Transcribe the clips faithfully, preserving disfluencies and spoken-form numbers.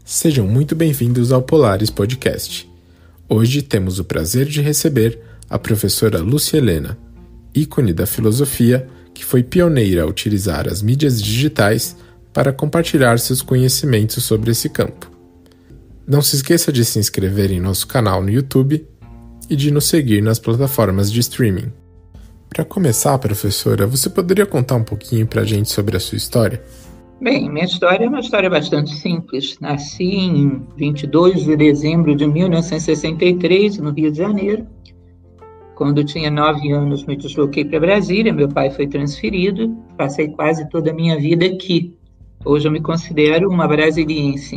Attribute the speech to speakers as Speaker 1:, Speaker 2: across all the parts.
Speaker 1: Sejam muito bem-vindos ao Polaris Podcast. Hoje temos o prazer de receber a professora Lúcia Helena, ícone da filosofia que foi pioneira a utilizar as mídias digitais para compartilhar seus conhecimentos sobre esse campo. Não se esqueça de se inscrever em nosso canal no YouTube e de nos seguir nas plataformas de streaming. Para começar, professora, você poderia contar um pouquinho para a gente sobre a sua história?
Speaker 2: Bem, minha história é uma história bastante simples. Nasci em vinte e dois de dezembro de mil novecentos e sessenta e três, no Rio de Janeiro. Quando tinha nove anos, me desloquei para Brasília, meu pai foi transferido, passei quase toda a minha vida aqui. Hoje eu me considero uma brasiliense.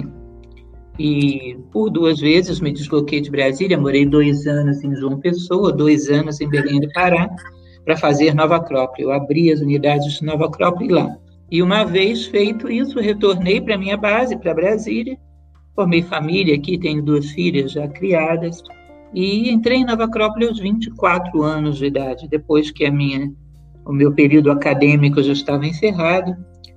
Speaker 2: E por duas vezes me desloquei de Brasília, morei dois anos em João Pessoa, dois anos em Belém do Pará, para fazer Nova Acrópole. Eu abri as unidades de Nova Acrópole lá. E uma vez feito isso, retornei para a minha base, para Brasília, formei família aqui, tenho duas filhas já criadas, e entrei em Nova Acrópole aos vinte e quatro anos de idade, depois que a minha, o meu período acadêmico já estava encerrado.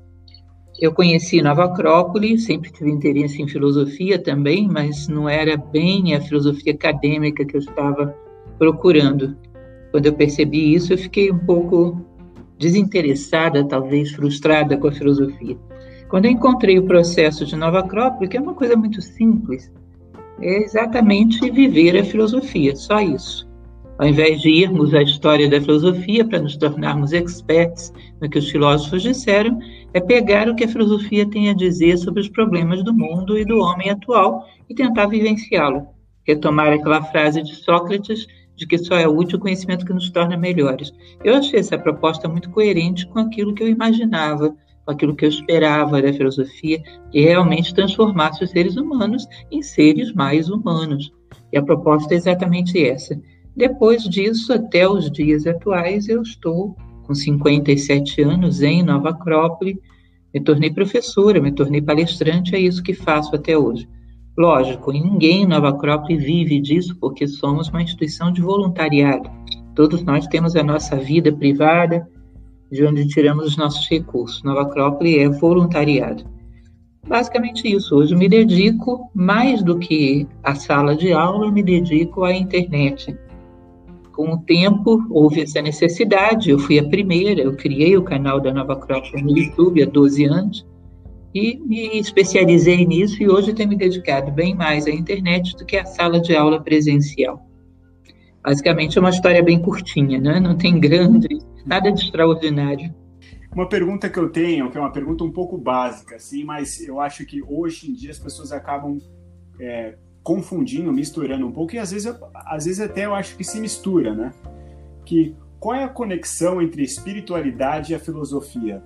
Speaker 2: Eu conheci Nova Acrópole, sempre tive interesse em filosofia também, mas não era bem a filosofia acadêmica que eu estava procurando. Quando eu percebi isso, eu fiquei um pouco desinteressada, talvez frustrada com a filosofia. Quando eu encontrei o processo de Nova Acrópole, que é uma coisa muito simples, é exatamente viver a filosofia, só isso. Ao invés de irmos à história da filosofia para nos tornarmos experts no que os filósofos disseram, é pegar o que a filosofia tem a dizer sobre os problemas do mundo e do homem atual e tentar vivenciá-lo. Retomar aquela frase de Sócrates de que só é útil o conhecimento que nos torna melhores. Eu achei essa proposta muito coerente com aquilo que eu imaginava, com aquilo que eu esperava da filosofia, que realmente transformasse os seres humanos em seres mais humanos. E a proposta é exatamente essa. Depois disso, até os dias atuais, eu estou com cinquenta e sete anos em Nova Acrópole, me tornei professora, me tornei palestrante, é isso que faço até hoje. Lógico, ninguém em Nova Acrópole vive disso porque somos uma instituição de voluntariado. Todos nós temos a nossa vida privada, de onde tiramos os nossos recursos. Nova Acrópole é voluntariado. Basicamente isso. Hoje eu me dedico, mais do que à sala de aula, eu me dedico à internet. Com o tempo, houve essa necessidade. Eu fui a primeira, eu criei o canal da Nova Acrópole no YouTube há doze anos, e me especializei nisso e hoje tenho me dedicado bem mais à internet do que à sala de aula presencial. Basicamente é uma história bem curtinha, né? Não tem grande, nada de extraordinário.
Speaker 3: Uma pergunta que eu tenho, que é uma pergunta um pouco básica, assim, mas eu acho que hoje em dia as pessoas acabam é, confundindo, misturando um pouco, e às vezes, eu, às vezes até eu acho que se mistura, né? Que, qual é a conexão entre espiritualidade e a filosofia?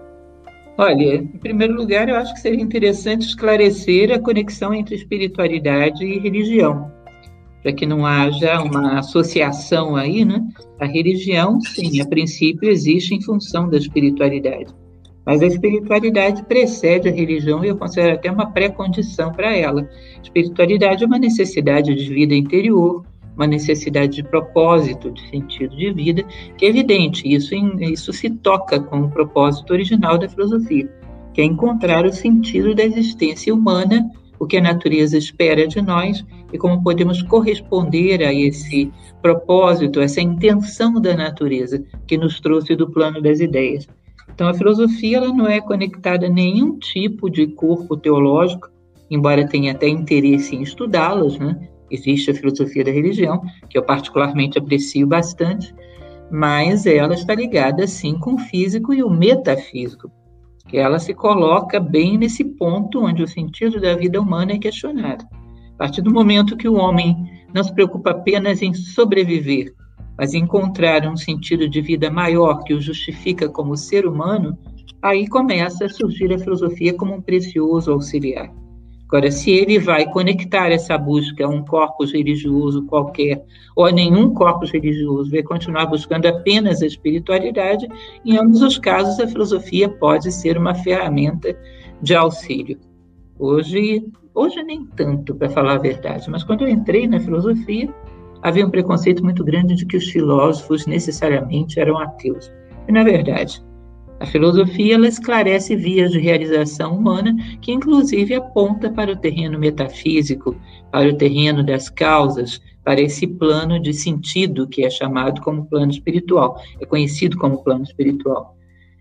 Speaker 2: Olha, em primeiro lugar, eu acho que seria interessante esclarecer a conexão entre espiritualidade e religião, para que não haja uma associação aí, né? A religião, sim, a princípio existe em função da espiritualidade, mas a espiritualidade precede a religião e eu considero até uma pré-condição para ela. Espiritualidade é uma necessidade de vida interior, uma necessidade de propósito, de sentido de vida, que é evidente, isso, isso se toca com o propósito original da filosofia, que é encontrar o sentido da existência humana, o que a natureza espera de nós e como podemos corresponder a esse propósito, essa intenção da natureza que nos trouxe do plano das ideias. Então, a filosofia ela não é conectada a nenhum tipo de corpo teológico, embora tenha até interesse em estudá-las, né? Existe a filosofia da religião, que eu particularmente aprecio bastante, mas ela está ligada, sim, com o físico e o metafísico, que ela se coloca bem nesse ponto onde o sentido da vida humana é questionado. A partir do momento que o homem não se preocupa apenas em sobreviver, mas em encontrar um sentido de vida maior que o justifica como ser humano, aí começa a surgir a filosofia como um precioso auxiliar. Agora, se ele vai conectar essa busca a um corpus religioso qualquer, ou a nenhum corpus religioso, vai continuar buscando apenas a espiritualidade, em ambos os casos a filosofia pode ser uma ferramenta de auxílio. Hoje, hoje nem tanto, para falar a verdade, mas quando eu entrei na filosofia, havia um preconceito muito grande de que os filósofos necessariamente eram ateus. E, na verdade, A filosofia ela esclarece vias de realização humana que, inclusive, aponta para o terreno metafísico, para o terreno das causas, para esse plano de sentido que é chamado como plano espiritual, é conhecido como plano espiritual,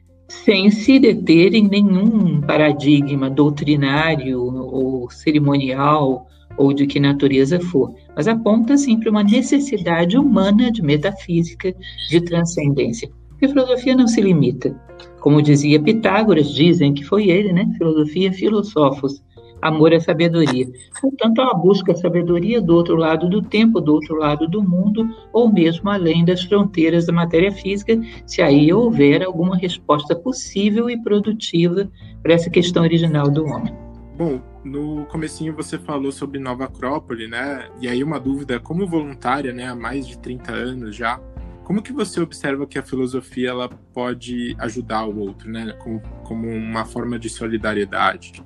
Speaker 2: sem se deter em nenhum paradigma doutrinário ou cerimonial ou de que natureza for, mas aponta sempre uma necessidade humana de metafísica, de transcendência. Porque a filosofia não se limita. Como dizia Pitágoras, dizem que foi ele, né? Filosofia, filosofos, amor à sabedoria. Portanto, ela busca a sabedoria do outro lado do tempo, do outro lado do mundo, ou mesmo além das fronteiras da matéria física, se aí houver alguma resposta possível e produtiva para essa questão original do homem.
Speaker 1: Bom, no comecinho você falou sobre Nova Acrópole, né? E aí uma dúvida, como voluntária, né, há mais de trinta anos já, como que você observa que a filosofia ela pode ajudar o outro, né? Como, como uma forma de solidariedade?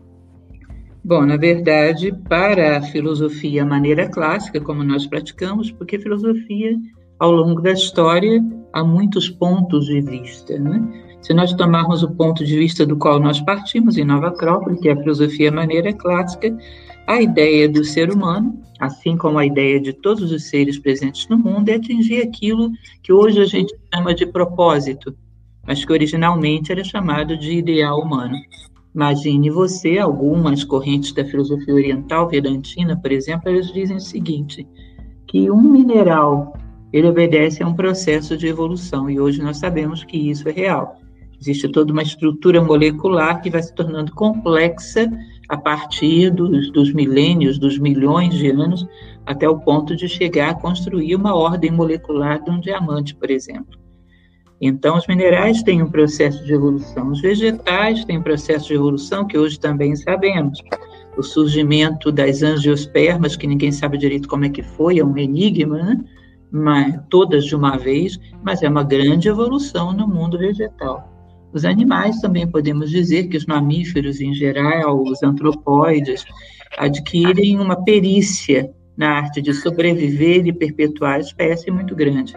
Speaker 2: Bom, na verdade, para a filosofia, a maneira clássica, como nós praticamos, porque a filosofia, ao longo da história, há muitos pontos de vista, né? Se nós tomarmos o ponto de vista do qual nós partimos, em Nova Acrópole, que é a filosofia maneira clássica, a ideia do ser humano, assim como a ideia de todos os seres presentes no mundo, é atingir aquilo que hoje a gente chama de propósito, mas que originalmente era chamado de ideal humano. Imagine você, algumas correntes da filosofia oriental, vedantina, por exemplo, elas dizem o seguinte, que um mineral, ele obedece a um processo de evolução, e hoje nós sabemos que isso é real. Existe toda uma estrutura molecular que vai se tornando complexa a partir dos, dos milênios, dos milhões de anos, até o ponto de chegar a construir uma ordem molecular de um diamante, por exemplo. Então, os minerais têm um processo de evolução, os vegetais têm um processo de evolução, que hoje também sabemos. O surgimento das angiospermas, que ninguém sabe direito como é que foi, é um enigma, né? Mas, todas de uma vez, mas é uma grande evolução no mundo vegetal. Os animais também podemos dizer que os mamíferos em geral, os antropóides, adquirem uma perícia na arte de sobreviver e perpetuar a espécie muito grande.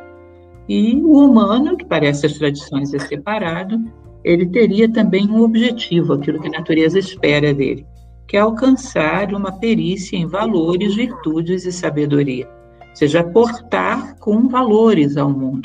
Speaker 2: E o humano, que parece as tradições é separado, ele teria também um objetivo, aquilo que a natureza espera dele, que é alcançar uma perícia em valores, virtudes e sabedoria, ou seja, aportar com valores ao mundo.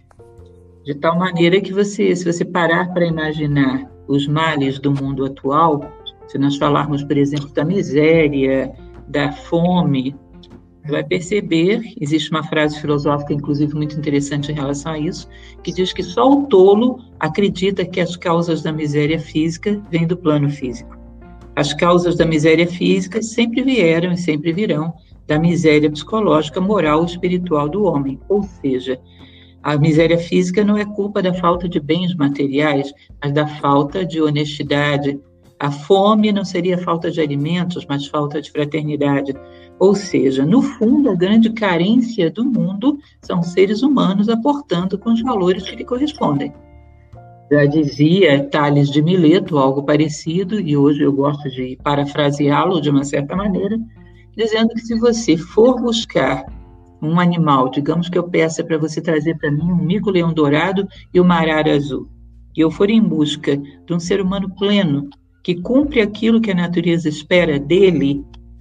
Speaker 2: De tal maneira que você, se você parar para imaginar os males do mundo atual, se nós falarmos, por exemplo, da miséria, da fome, você vai perceber, existe uma frase filosófica, inclusive, muito interessante em relação a isso, que diz que só o tolo acredita que as causas da miséria física vêm do plano físico. As causas da miséria física sempre vieram e sempre virão da miséria psicológica, moral e espiritual do homem, ou seja, a miséria física não é culpa da falta de bens materiais, mas da falta de honestidade. A fome não seria falta de alimentos, mas falta de fraternidade. Ou seja, no fundo, a grande carência do mundo são seres humanos aportando com os valores que lhe correspondem. Já dizia Tales de Mileto algo parecido, e hoje eu gosto de parafraseá-lo de uma certa maneira, dizendo que se você for buscar um animal, digamos que eu peça para você trazer para mim um mico-leão dourado e uma arara azul, e eu for em busca de um ser humano pleno, que cumpre aquilo que a natureza espera dele,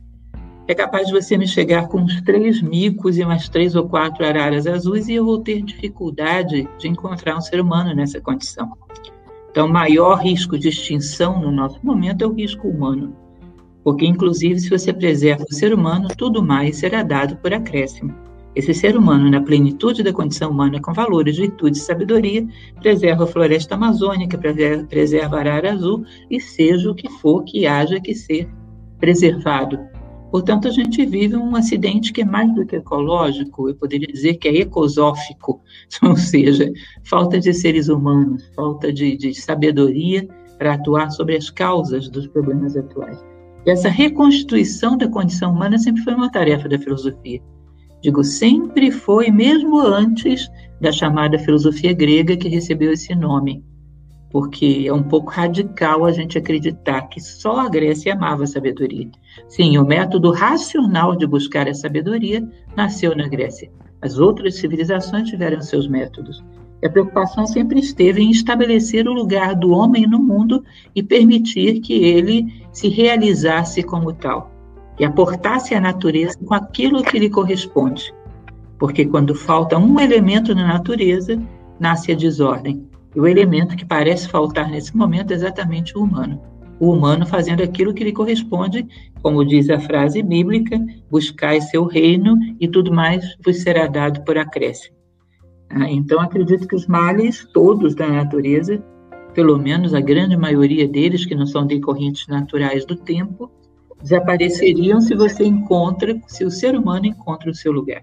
Speaker 2: é capaz de você me chegar com uns três micos e umas três ou quatro araras azuis e eu vou ter dificuldade de encontrar um ser humano nessa condição. Então, o maior risco de extinção no nosso momento é o risco humano, porque, inclusive, se você preserva o ser humano, tudo mais será dado por acréscimo. Esse ser humano, na plenitude da condição humana, com valores, virtudes e sabedoria, preserva a floresta amazônica, preserva a arara azul e seja o que for que haja que ser preservado. Portanto, a gente vive um acidente que é mais do que ecológico, eu poderia dizer que é ecosófico, ou seja, falta de seres humanos, falta de, de sabedoria para atuar sobre as causas dos problemas atuais. E essa reconstituição da condição humana sempre foi uma tarefa da filosofia. Digo, sempre foi, mesmo antes da chamada filosofia grega que recebeu esse nome, porque é um pouco radical a gente acreditar que só a Grécia amava a sabedoria. Sim, o método racional de buscar a sabedoria nasceu na Grécia. As outras civilizações tiveram seus métodos. E a preocupação sempre esteve em estabelecer o lugar do homem no mundo e permitir que ele se realizasse como tal e aportasse à natureza com aquilo que lhe corresponde. Porque quando falta um elemento na natureza, nasce a desordem. E o elemento que parece faltar nesse momento é exatamente o humano. O humano fazendo aquilo que lhe corresponde, como diz a frase bíblica, buscai seu reino e tudo mais vos será dado por acréscimo. Ah, então, acredito que os males todos da natureza, pelo menos a grande maioria deles, que não são decorrentes naturais do tempo, desapareceriam se você encontra, se o ser humano encontra o seu lugar.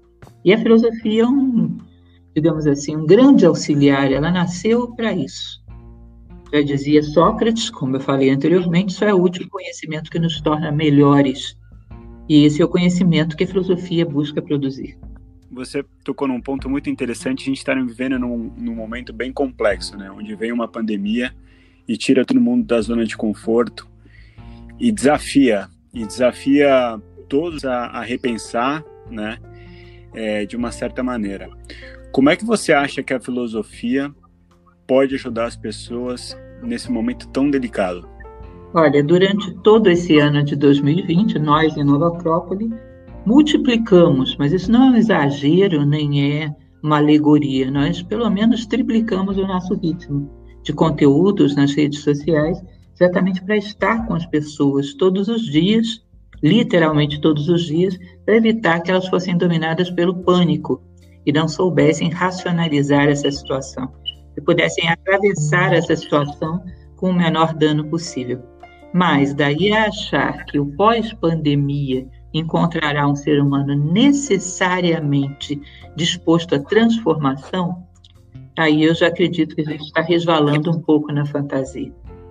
Speaker 2: E a filosofia é um, digamos assim, um grande auxiliar, ela nasceu para isso. Já dizia Sócrates, como eu falei anteriormente, só é útil o conhecimento que nos torna melhores. E esse é o conhecimento que a filosofia busca produzir.
Speaker 3: Você tocou num ponto muito interessante. A gente está vivendo num, num momento bem complexo, né? Onde vem uma pandemia e tira todo mundo da zona de conforto e desafia, e desafia todos a, a repensar, né? É, de uma certa maneira. Como é que você acha que a filosofia pode ajudar as pessoas nesse momento tão delicado?
Speaker 2: Olha, durante todo esse ano de dois mil e vinte, nós em Nova Acrópole multiplicamos, mas isso não é um exagero, nem é uma alegoria, nós pelo menos triplicamos o nosso ritmo de conteúdos nas redes sociais, exatamente para estar com as pessoas todos os dias, literalmente todos os dias, para evitar que elas fossem dominadas pelo pânico e não soubessem racionalizar essa situação, e pudessem atravessar essa situação com o menor dano possível. Mas daí a achar que o pós-pandemia encontrará um ser humano necessariamente disposto à transformação, aí eu já acredito que a gente está resvalando um pouco na fantasia.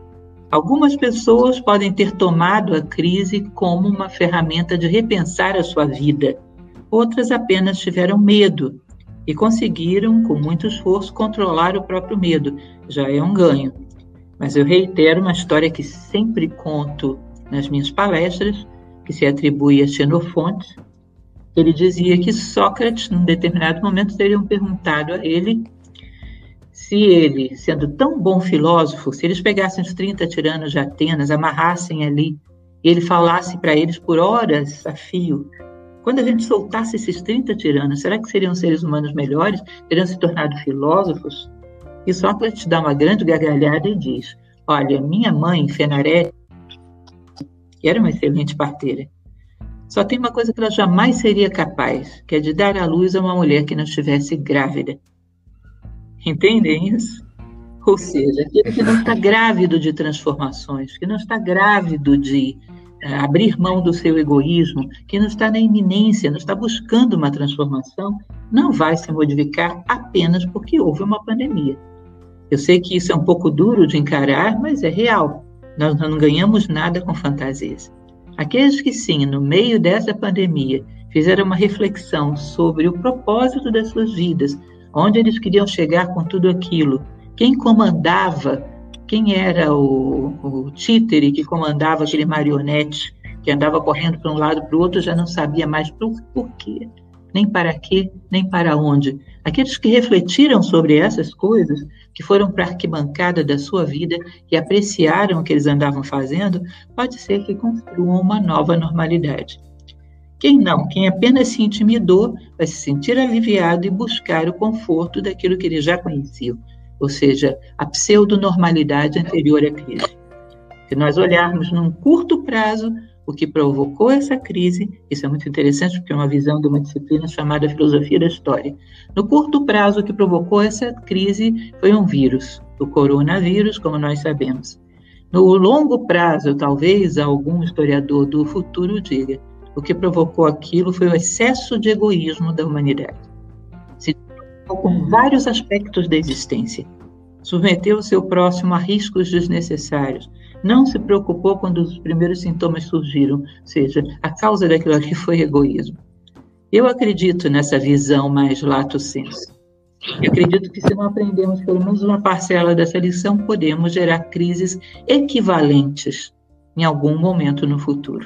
Speaker 2: Algumas pessoas podem ter tomado a crise como uma ferramenta de repensar a sua vida. Outras apenas tiveram medo e conseguiram, com muito esforço, controlar o próprio medo. Já é um ganho. Mas eu reitero uma história que sempre conto nas minhas palestras, que se atribui a Xenofonte. Ele dizia que Sócrates, num determinado momento, teriam perguntado a ele se ele, sendo tão bom filósofo, se eles pegassem os trinta tiranos de Atenas, amarrassem ali, e ele falasse para eles por horas a fio, quando a gente soltasse esses trinta tiranos, será que seriam seres humanos melhores? Teriam se tornado filósofos? E Sócrates dá uma grande gargalhada e diz, olha, minha mãe, Fenarete, que era uma excelente parteira, só tem uma coisa que ela jamais seria capaz, que é de dar à luz a uma mulher que não estivesse grávida. Entendem isso? Ou seja, aquele que não está grávido de transformações, que não está grávido de uh, abrir mão do seu egoísmo, que não está na iminência, não está buscando uma transformação, não vai se modificar apenas porque houve uma pandemia. Eu sei que isso é um pouco duro de encarar, mas é real. Nós não ganhamos nada com fantasias. Aqueles que sim, no meio dessa pandemia, fizeram uma reflexão sobre o propósito das suas vidas, onde eles queriam chegar com tudo aquilo, quem comandava, quem era o, o títere que comandava aquele marionete, que andava correndo para um lado para o outro, já não sabia mais por, por quê, nem para quê, nem para onde. Aqueles que refletiram sobre essas coisas, que foram para a arquibancada da sua vida e apreciaram o que eles andavam fazendo, pode ser que construam uma nova normalidade. Quem não, quem apenas se intimidou, vai se sentir aliviado e buscar o conforto daquilo que ele já conhecia, ou seja, a pseudo-normalidade anterior à crise. Se nós olharmos num curto prazo o que provocou essa crise, isso é muito interessante porque é uma visão de uma disciplina chamada Filosofia da História. No curto prazo o que provocou essa crise foi um vírus, o coronavírus, como nós sabemos. No longo prazo, talvez algum historiador do futuro diga, o que provocou aquilo foi o excesso de egoísmo da humanidade. Se preocupou com vários aspectos da existência. Submeteu o seu próximo a riscos desnecessários. Não se preocupou quando os primeiros sintomas surgiram. Ou seja, a causa daquilo aqui foi egoísmo. Eu acredito nessa visão mais lato sensu. Eu acredito que se não aprendemos pelo menos uma parcela dessa lição, podemos gerar crises equivalentes em algum momento no futuro.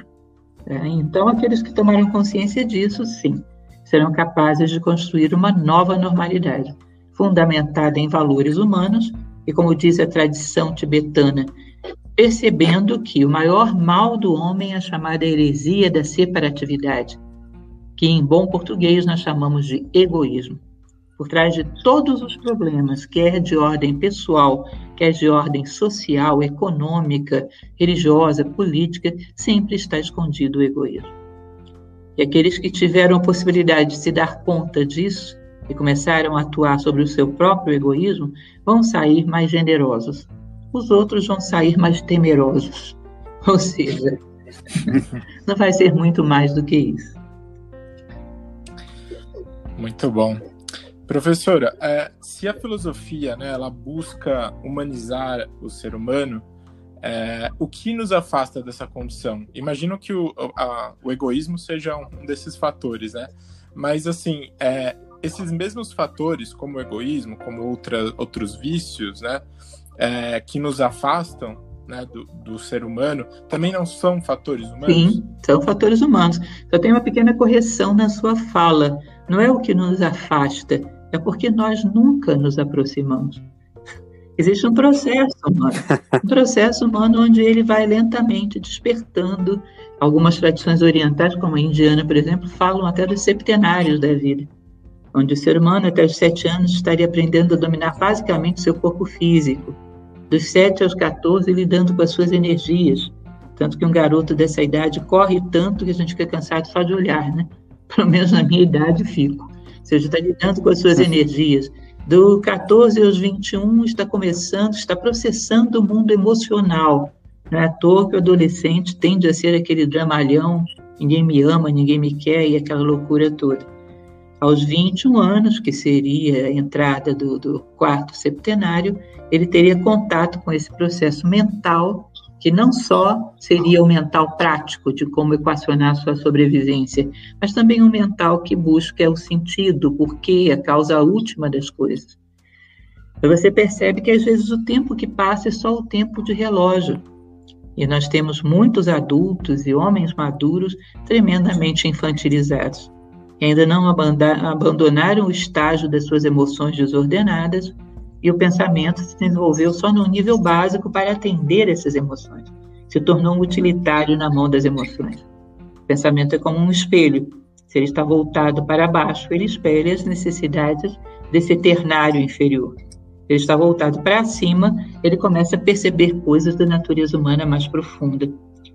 Speaker 2: Então, aqueles que tomaram consciência disso, sim, serão capazes de construir uma nova normalidade. fundamentada em valores humanos e, como diz a tradição tibetana, percebendo que o maior mal do homem é a chamada heresia da separatividade, que em bom português nós chamamos de egoísmo. Por trás de todos os problemas, quer de ordem pessoal, quer de ordem social, econômica, religiosa, política, sempre está escondido o egoísmo. E aqueles que tiveram a possibilidade de se dar conta disso e começaram a atuar sobre o seu próprio egoísmo, vão sair mais generosos. Os outros vão sair mais temerosos. Ou seja, não vai ser muito mais do que isso.
Speaker 1: Muito bom. Professora, é, se a filosofia, né, ela busca humanizar o ser humano, é, o que nos afasta dessa condição? Imagino que o, a, o egoísmo seja um desses fatores, né? Mas, assim, é, esses mesmos fatores, como o egoísmo, como outra, outros vícios, né, é, que nos afastam, né, do, do ser humano, também não são fatores humanos?
Speaker 2: Sim, são fatores humanos. Só tem uma pequena correção na sua fala. Não é o que nos afasta, é porque nós nunca nos aproximamos. Existe um processo humano, um processo humano onde ele vai lentamente despertando. Algumas tradições orientais, como a indiana, por exemplo, falam até dos septenários da vida, onde o ser humano até os sete anos estaria aprendendo a dominar basicamente seu corpo físico, dos sete aos quatorze lidando com as suas energias, tanto que um garoto dessa idade corre tanto que a gente fica cansado só de olhar, né? Pelo menos na minha idade fico. Ou seja, está lidando com as suas energias. Do quatorze aos vinte e um está começando, está processando o mundo emocional. Não é à toa que o adolescente tende a ser aquele dramalhão, ninguém me ama, ninguém me quer, e aquela loucura toda. Aos vinte e um anos, que seria a entrada do, do quarto septenário, ele teria contato com esse processo mental, que não só seria o mental prático de como equacionar sua sobrevivência, mas também um mental que busca o sentido, o porquê, a causa última das coisas. Então você percebe que às vezes o tempo que passa é só o tempo de relógio. E nós temos muitos adultos e homens maduros tremendamente infantilizados, que ainda não abandonaram o estágio das suas emoções desordenadas, e o pensamento se desenvolveu só no nível básico para atender essas emoções. Se tornou um utilitário na mão das emoções. O pensamento é como um espelho. Se ele está voltado para baixo, ele espelha as necessidades desse ternário inferior. Se ele está voltado para cima, ele começa a perceber coisas da natureza humana mais profunda.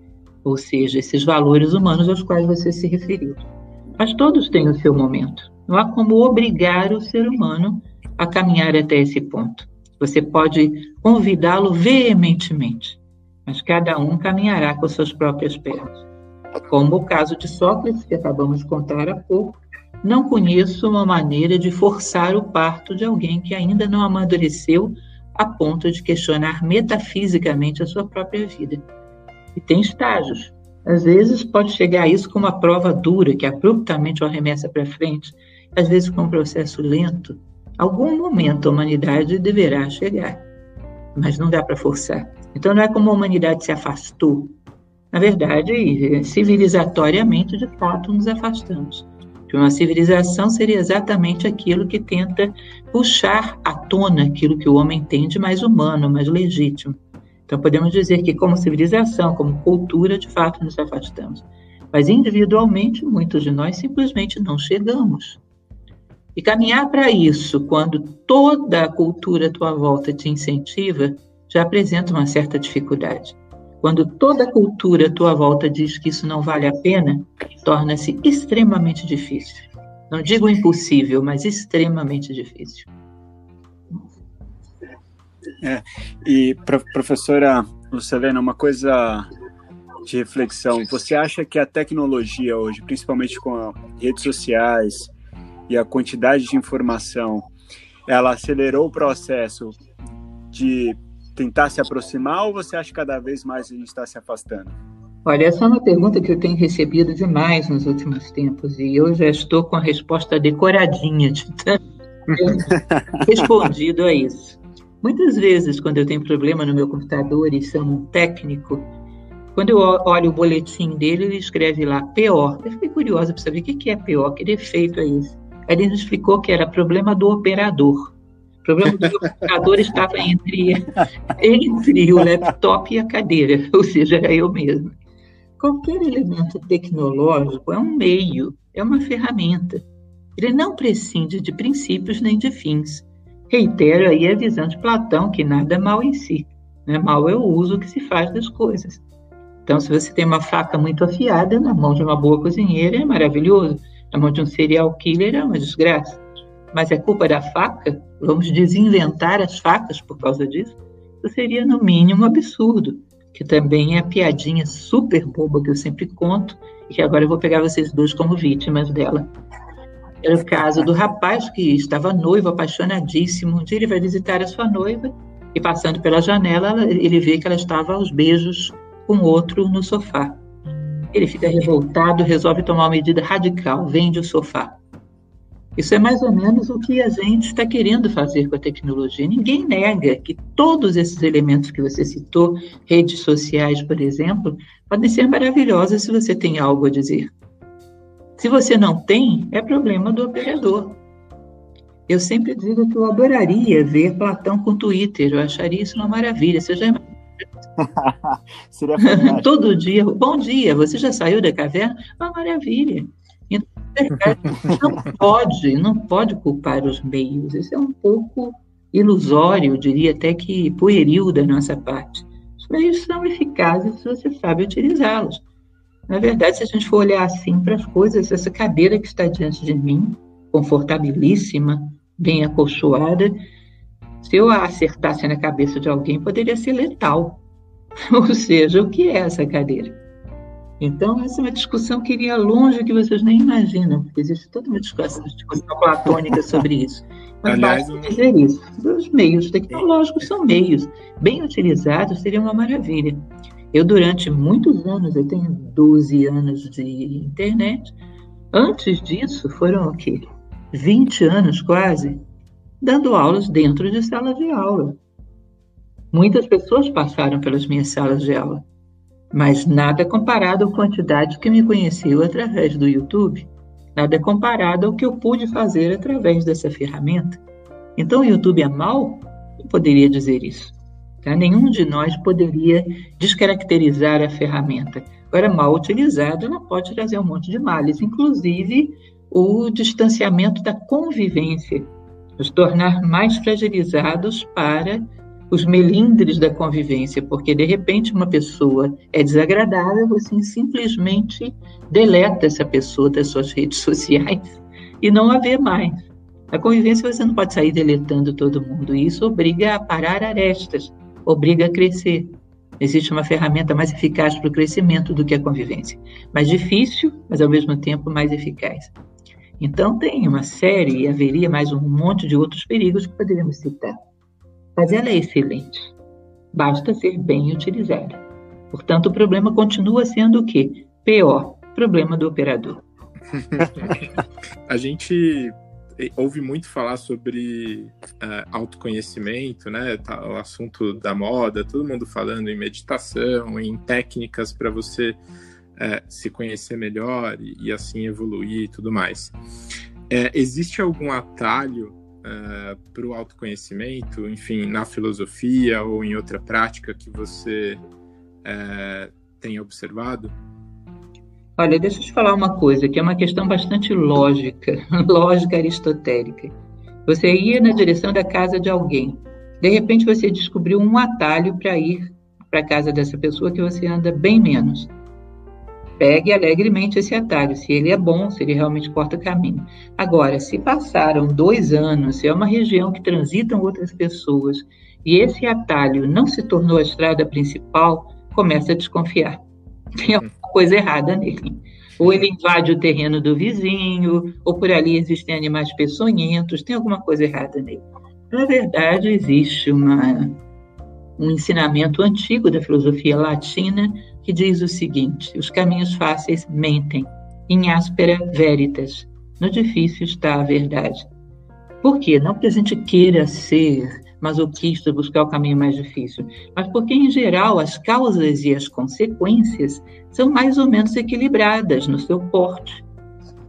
Speaker 2: Ou seja, esses valores humanos aos quais você se referiu. Mas todos têm o seu momento. Não há como obrigar o ser humano a caminhar até esse ponto. Você pode convidá-lo veementemente, mas cada um caminhará com suas próprias pernas. Como o caso de Sócrates, que acabamos de contar há pouco, não conheço uma maneira de forçar o parto de alguém que ainda não amadureceu a ponto de questionar metafisicamente a sua própria vida. E tem estágios. Às vezes pode chegar a isso com uma prova dura, que abruptamente o arremessa para frente, às vezes com um processo lento. Algum momento a humanidade deverá chegar, mas não dá para forçar. Então não é como a humanidade se afastou. Na verdade, civilizatoriamente, de fato, nos afastamos. Porque uma civilização seria exatamente aquilo que tenta puxar à tona aquilo que o homem tem de mais humano, mais legítimo. Então podemos dizer que como civilização, como cultura, de fato nos afastamos. Mas individualmente, muitos de nós simplesmente não chegamos. E caminhar para isso, quando toda a cultura à tua volta te incentiva, já apresenta uma certa dificuldade. Quando toda a cultura à tua volta diz que isso não vale a pena, torna-se extremamente difícil. Não digo impossível, mas extremamente difícil.
Speaker 3: É, e, professora Lucilena, uma coisa de reflexão. Você acha que a tecnologia hoje, principalmente com redes sociais e a quantidade de informação, ela acelerou o processo de tentar se aproximar, ou você acha que cada vez mais a gente está se afastando?
Speaker 2: Olha, essa é uma pergunta que eu tenho recebido demais nos últimos tempos, e eu já estou com a resposta decoradinha de ter respondido a isso. Muitas vezes, quando eu tenho problema no meu computador e chamo um técnico, quando eu olho o boletim dele, ele escreve lá P O. Eu fiquei curiosa para saber o que é P O, que defeito é esse. Ele nos explicou que era problema do operador. O problema do meu computador estava entre, entre o laptop e a cadeira, ou seja, era eu mesma. Qualquer elemento tecnológico é um meio, é uma ferramenta. Ele não prescinde de princípios nem de fins. Reitero aí a visão de Platão, que nada é mal em si. Né? Mal é o uso que se faz das coisas. Então, se você tem uma faca muito afiada na mão de uma boa cozinheira, é maravilhoso. Na mão de um serial killer é uma desgraça. Mas é culpa da faca? Vamos desinventar as facas por causa disso? Isso seria, no mínimo, absurdo. Que também é a piadinha super boba que eu sempre conto, e que agora eu vou pegar vocês dois como vítimas dela. Era o caso do rapaz que estava noivo, apaixonadíssimo. Um dia ele vai visitar a sua noiva e, passando pela janela, ele vê que ela estava aos beijos com outro no sofá. Ele fica revoltado, resolve tomar uma medida radical, vende o sofá. Isso é mais ou menos o que a gente está querendo fazer com a tecnologia. Ninguém nega que todos esses elementos que você citou, redes sociais, por exemplo, podem ser maravilhosas se você tem algo a dizer. Se você não tem, é problema do operador. Eu sempre digo que eu adoraria ver Platão com Twitter, eu acharia isso uma maravilha. Você já
Speaker 4: Seria fantástico.
Speaker 2: Todo dia, bom dia, você já saiu da caverna? Uma maravilha. Então, não pode, não pode culpar os meios. Isso é um pouco ilusório, eu diria até que pueril da nossa parte. Os meios são eficazes se você sabe utilizá-los. Na verdade, se a gente for olhar assim para as coisas, essa cadeira que está diante de mim, confortabilíssima, bem acolchoada, se eu a acertasse na cabeça de alguém, poderia ser letal. Ou seja, o que é essa cadeira? Então, essa é uma discussão que iria longe, que vocês nem imaginam, porque existe toda uma discussão, discussão platônica sobre isso. Mas
Speaker 1: Aliás,
Speaker 2: basta dizer isso. Os meios tecnológicos são meios. Bem utilizados, seria uma maravilha. Eu, durante muitos anos, eu tenho doze anos de internet, antes disso, foram o quê? vinte anos quase, dando aulas dentro de sala de aula. Muitas pessoas passaram pelas minhas salas de aula. Mas nada comparado à quantidade que me conheceu através do YouTube, nada comparado ao que eu pude fazer através dessa ferramenta. Então, o YouTube é mau? Eu poderia dizer isso. Tá? Nenhum de nós poderia descaracterizar a ferramenta. Agora, mal utilizada, ela pode trazer um monte de males, inclusive o distanciamento da convivência, nos tornar mais fragilizados para os melindres da convivência, porque, de repente, uma pessoa é desagradável, você simplesmente deleta essa pessoa das suas redes sociais e não a vê mais. Na convivência, você não pode sair deletando todo mundo, e isso obriga a parar arestas, obriga a crescer. Existe uma ferramenta mais eficaz para o crescimento do que a convivência. Mais difícil, mas, ao mesmo tempo, mais eficaz. Então, tem uma série, e haveria mais um monte de outros perigos que poderíamos citar. Mas ela é excelente. Basta ser bem utilizada. Portanto, o problema continua sendo o quê? Pior, problema do operador.
Speaker 1: A gente ouve muito falar sobre uh, autoconhecimento, né? Tá, o assunto da moda, todo mundo falando em meditação, em técnicas para você uh, se conhecer melhor e, e assim evoluir e tudo mais. Uh, existe algum atalho Uh, para o autoconhecimento, enfim, na filosofia ou em outra prática que você uh, tenha observado?
Speaker 2: Olha, deixa eu te falar uma coisa, que é uma questão bastante lógica, lógica aristotélica. Você ia na direção da casa de alguém, de repente você descobriu um atalho para ir para a casa dessa pessoa que você anda bem menos. Pegue alegremente esse atalho, se ele é bom, se ele realmente corta caminho. Agora, se passaram dois anos, se é uma região que transitam outras pessoas, e esse atalho não se tornou a estrada principal, começa a desconfiar. Tem alguma coisa errada nele. Ou ele invade o terreno do vizinho, ou por ali existem animais peçonhentos, tem alguma coisa errada nele. Na verdade, existe uma, um ensinamento antigo da filosofia latina que diz o seguinte: os caminhos fáceis mentem, in aspera veritas, no difícil está a verdade. Por quê? Não porque a gente queira ser masoquista, buscar o caminho mais difícil, mas porque, em geral, as causas e as consequências são mais ou menos equilibradas no seu porte.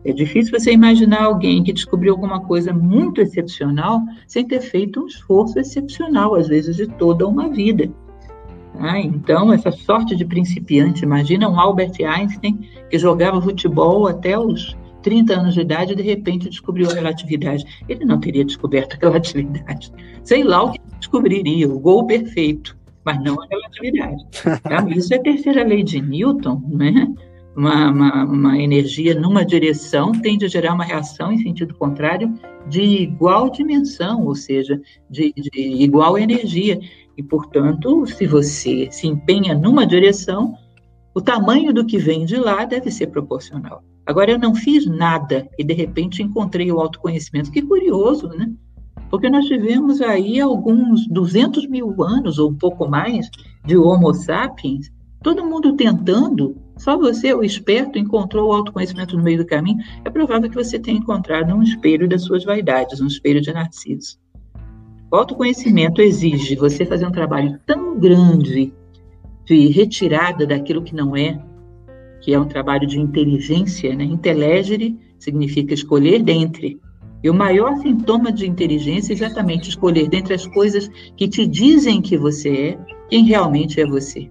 Speaker 2: É difícil você imaginar alguém que descobriu alguma coisa muito excepcional sem ter feito um esforço excepcional, às vezes de toda uma vida. Ah, então, essa sorte de principiante, imagina um Albert Einstein que jogava futebol até os trinta anos de idade e de repente descobriu a relatividade. Ele não teria descoberto a relatividade. Sei lá o que descobriria, o gol perfeito, mas não a relatividade. Tá? Isso é a terceira lei de Newton, né? Uma, uma, uma energia numa direção tende a gerar uma reação em sentido contrário de igual dimensão, ou seja, de, de igual energia. E, portanto, se você se empenha numa direção, o tamanho do que vem de lá deve ser proporcional. Agora, eu não fiz nada e, de repente, encontrei o autoconhecimento. Que curioso, né? Porque nós tivemos aí alguns duzentos mil anos, ou um pouco mais, de Homo sapiens, todo mundo tentando, só você, o esperto, encontrou o autoconhecimento no meio do caminho. É provável que você tenha encontrado um espelho das suas vaidades, um espelho de Narciso. O autoconhecimento exige você fazer um trabalho tão grande de retirada daquilo que não é, que é um trabalho de inteligência, né? Intelegere significa escolher dentre. E o maior sintoma de inteligência é exatamente escolher dentre as coisas que te dizem que você é, quem realmente é você.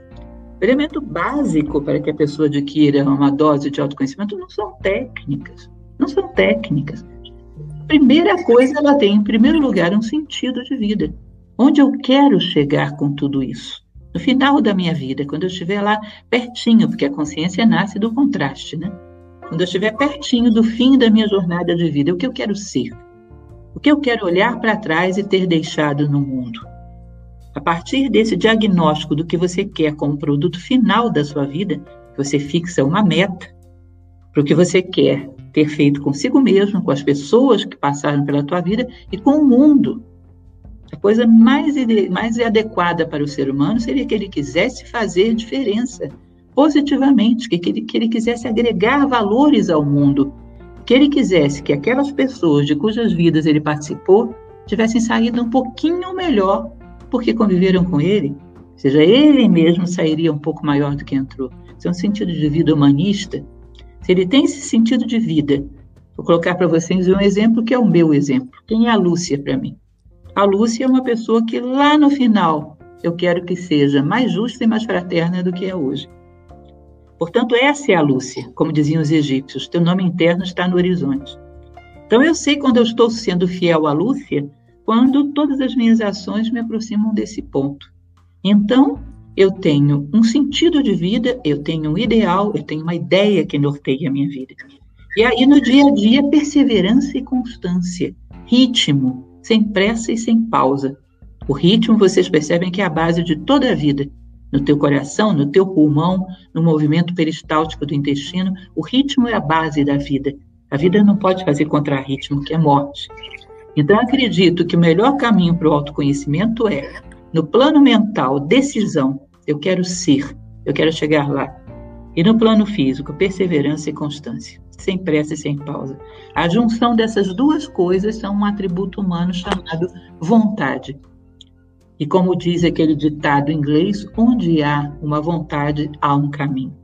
Speaker 2: O elemento básico para que a pessoa adquira uma dose de autoconhecimento não são técnicas, não são técnicas. A primeira coisa, ela tem, em primeiro lugar, um sentido de vida. Onde eu quero chegar com tudo isso? No final da minha vida, quando eu estiver lá pertinho, porque a consciência nasce do contraste, né? Quando eu estiver pertinho do fim da minha jornada de vida, o que eu quero ser? O que eu quero olhar para trás e ter deixado no mundo? A partir desse diagnóstico do que você quer como produto final da sua vida, você fixa uma meta para o que você quer ter feito consigo mesmo, com as pessoas que passaram pela tua vida e com o mundo. A coisa mais, mais adequada para o ser humano seria que ele quisesse fazer diferença positivamente, que ele, que ele quisesse agregar valores ao mundo, que ele quisesse que aquelas pessoas de cujas vidas ele participou tivessem saído um pouquinho melhor porque conviveram com ele, ou seja, ele mesmo sairia um pouco maior do que entrou. Isso é um sentido de vida humanista. Se ele tem esse sentido de vida, vou colocar para vocês um exemplo que é o meu exemplo. Quem é a Lúcia para mim? A Lúcia é uma pessoa que lá no final eu quero que seja mais justa e mais fraterna do que é hoje. Portanto, essa é a Lúcia, como diziam os egípcios, teu nome interno está no horizonte. Então eu sei quando eu estou sendo fiel à Lúcia, quando todas as minhas ações me aproximam desse ponto. Então, eu tenho um sentido de vida, eu tenho um ideal, eu tenho uma ideia que norteia a minha vida. E aí, no dia a dia, perseverança e constância, ritmo, sem pressa e sem pausa. O ritmo, vocês percebem que é a base de toda a vida. No teu coração, no teu pulmão, no movimento peristáltico do intestino, o ritmo é a base da vida. A vida não pode fazer contra-ritmo, que é morte. Então, acredito que o melhor caminho para o autoconhecimento é, no plano mental, decisão, eu quero ser, eu quero chegar lá. E no plano físico, perseverança e constância, sem pressa e sem pausa. A junção dessas duas coisas são um atributo humano chamado vontade. E como diz aquele ditado em inglês, onde há uma vontade, há um caminho.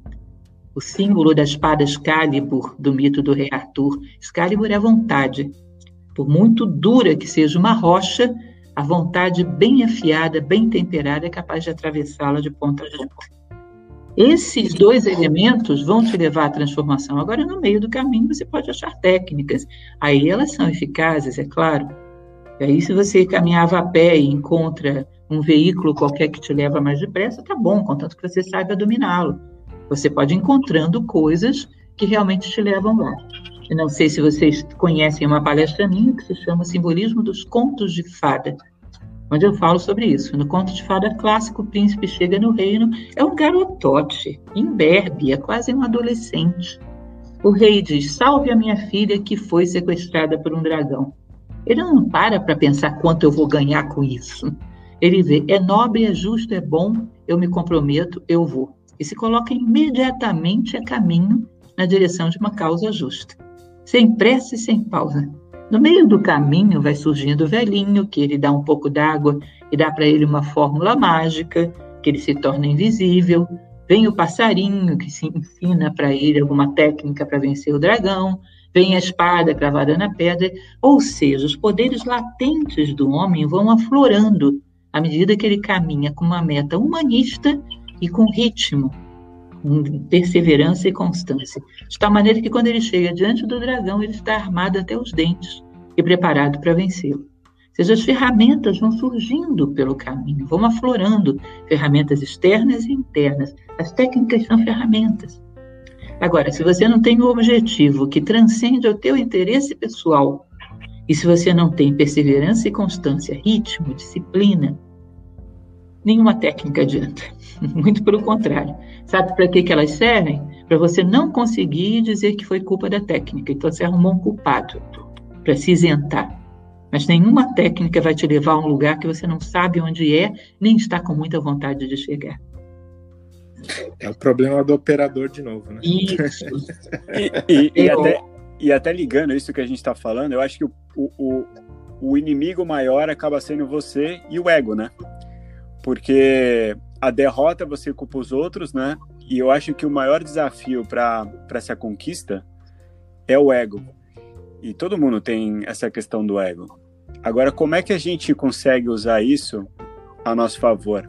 Speaker 2: O símbolo da espada Excalibur, do mito do rei Arthur, Excalibur é a vontade. Por muito dura que seja uma rocha, a vontade bem afiada, bem temperada, é capaz de atravessá-la de ponta a ponta. Esses dois elementos vão te levar à transformação. Agora, no meio do caminho, você pode achar técnicas. Aí elas são eficazes, é claro. E aí, se você caminhava a pé e encontra um veículo qualquer que te leva mais depressa, tá bom, contanto que você saiba dominá-lo. Você pode ir encontrando coisas que realmente te levam lá. Eu não sei se vocês conhecem uma palestra minha que se chama Simbolismo dos Contos de Fada, onde eu falo sobre isso. No conto de fada clássico, o príncipe chega no reino, é um garotote, imberbe, é quase um adolescente. O rei diz, salve a minha filha que foi sequestrada por um dragão. Ele não para para pensar quanto eu vou ganhar com isso. Ele vê, é nobre, é justo, é bom, eu me comprometo, eu vou. E se coloca imediatamente a caminho na direção de uma causa justa. Sem pressa e sem pausa. No meio do caminho vai surgindo o velhinho, que ele dá um pouco d'água e dá para ele uma fórmula mágica, que ele se torna invisível. Vem o passarinho, que se ensina para ele alguma técnica para vencer o dragão, vem a espada cravada na pedra, ou seja, os poderes latentes do homem vão aflorando à medida que ele caminha com uma meta humanista e com ritmo, com perseverança e constância. De tal maneira que quando ele chega diante do dragão, ele está armado até os dentes e preparado para vencê-lo. Ou seja, as ferramentas vão surgindo pelo caminho, vão aflorando, ferramentas externas e internas. As técnicas são ferramentas. Agora, se você não tem um objetivo que transcende o teu interesse pessoal, e se você não tem perseverança e constância, ritmo, disciplina, nenhuma técnica adianta. Muito pelo contrário. Sabe para que que elas servem? Para você não conseguir dizer que foi culpa da técnica. Então você arrumou um culpado para se isentar. Mas nenhuma técnica vai te levar a um lugar que você não sabe onde é, nem está com muita vontade de chegar.
Speaker 1: É o problema do operador de novo, né?
Speaker 2: Isso.
Speaker 3: e, e, e, até, e até ligando isso que a gente está falando, eu acho que o, o, o inimigo maior acaba sendo você e o ego, né? Porque a derrota você culpa os outros, né? E eu acho que o maior desafio para essa conquista é o ego. E todo mundo tem essa questão do ego. Agora, como é que a gente consegue usar isso a nosso favor?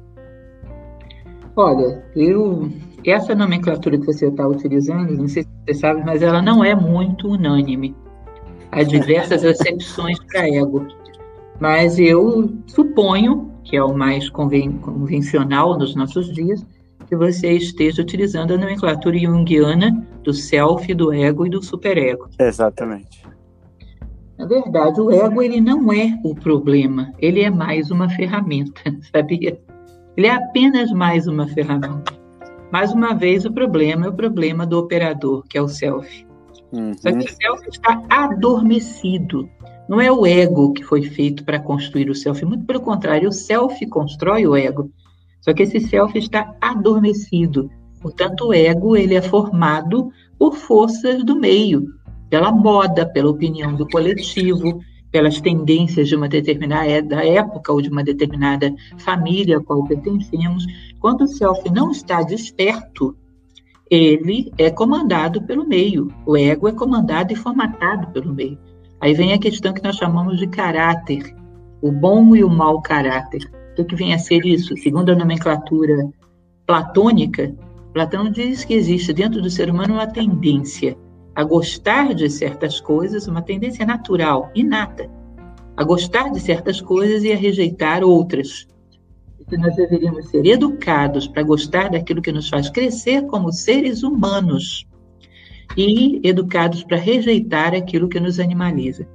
Speaker 2: Olha, eu, essa nomenclatura que você está utilizando, não sei se você sabe, mas ela não é muito unânime. Há diversas acepções para ego. Mas eu suponho, que é o mais conven- convencional nos nossos dias, que você esteja utilizando a nomenclatura junguiana do self, do ego e do superego.
Speaker 3: Exatamente.
Speaker 2: Na verdade, o ego ele não é o problema, ele é mais uma ferramenta, sabia? Ele é apenas mais uma ferramenta. Mais uma vez, o problema é o problema do operador, que é o self. Uhum. Só que o self está adormecido. Não é o ego que foi feito para construir o self, muito pelo contrário, o self constrói o ego. Só que esse self está adormecido. Portanto, o ego ele é formado por forças do meio, pela moda, pela opinião do coletivo, pelas tendências de uma determinada época ou de uma determinada família a qual pertencemos. Quando o self não está desperto, ele é comandado pelo meio. O ego é comandado e formatado pelo meio. Aí vem a questão que nós chamamos de caráter, o bom e o mau caráter. O que vem a ser isso? Segundo a nomenclatura platônica, Platão diz que existe dentro do ser humano uma tendência a gostar de certas coisas, uma tendência natural, inata, a gostar de certas coisas e a rejeitar outras. E que nós deveríamos ser educados para gostar daquilo que nos faz crescer como seres humanos e educados para rejeitar aquilo que nos animaliza.